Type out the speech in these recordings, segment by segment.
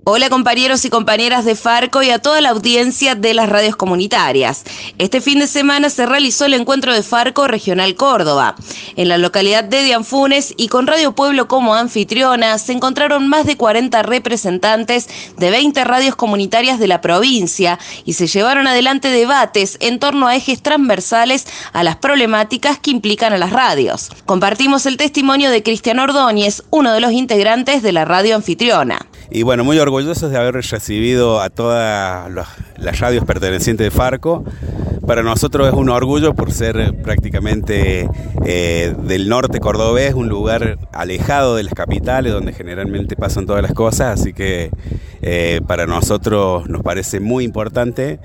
Hola compañeros y compañeras de Farco y a toda la audiencia de las radios comunitarias. Este fin de semana se realizó el encuentro de Farco Regional Córdoba. En la localidad de Dianfunes y con Radio Pueblo como anfitriona se encontraron más de 40 representantes de 20 radios comunitarias de la provincia y se llevaron adelante debates en torno a ejes transversales a las problemáticas que implican a las radios. Compartimos el testimonio de Cristian Ordóñez, uno de los integrantes de la radio anfitriona. Y bueno, muy orgullosos de haber recibido a todas las radios pertenecientes de Farco. Para nosotros es un orgullo por ser prácticamente del norte cordobés, un lugar alejado de las capitales donde generalmente pasan todas las cosas, así que para nosotros nos parece muy importante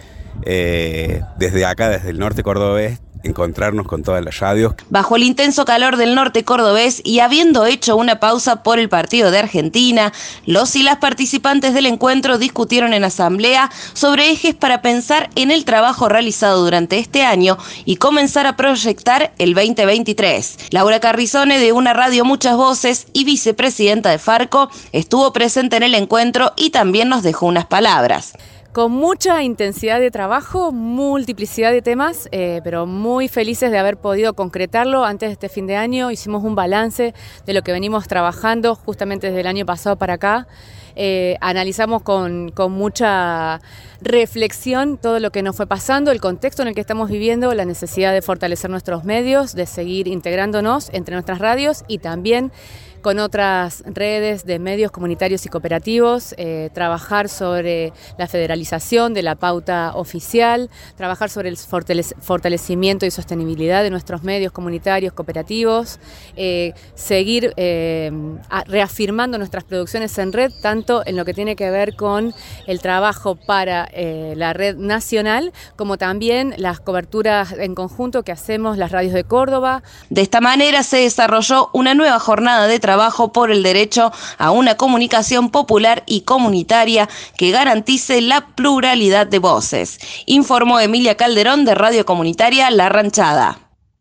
desde acá, desde el norte cordobés, encontrarnos con todas las radios. Bajo el intenso calor del norte cordobés y habiendo hecho una pausa por el partido de Argentina, los y las participantes del encuentro discutieron en asamblea sobre ejes para pensar en el trabajo realizado durante este año y comenzar a proyectar el 2023. Laura Carrizone, de una radio Muchas Voces y vicepresidenta de Farco, estuvo presente en el encuentro y también nos dejó unas palabras. Con mucha intensidad de trabajo, multiplicidad de temas, pero muy felices de haber podido concretarlo antes de este fin de año. Hicimos un balance de lo que venimos trabajando justamente desde el año pasado para acá. Analizamos con mucha reflexión todo lo que nos fue pasando, el contexto en el que estamos viviendo, la necesidad de fortalecer nuestros medios, de seguir integrándonos entre nuestras radios y también con otras redes de medios comunitarios y cooperativos, trabajar sobre la federalización de la pauta oficial, trabajar sobre el fortalecimiento y sostenibilidad de nuestros medios comunitarios, cooperativos, seguir reafirmando nuestras producciones en red, tanto en lo que tiene que ver con el trabajo para la red nacional, como también las coberturas en conjunto que hacemos las radios de Córdoba. De esta manera se desarrolló una nueva jornada de trabajo por el derecho a una comunicación popular y comunitaria que garantice la pluralidad de voces, informó Emilia Calderón de Radio Comunitaria La Ranchada.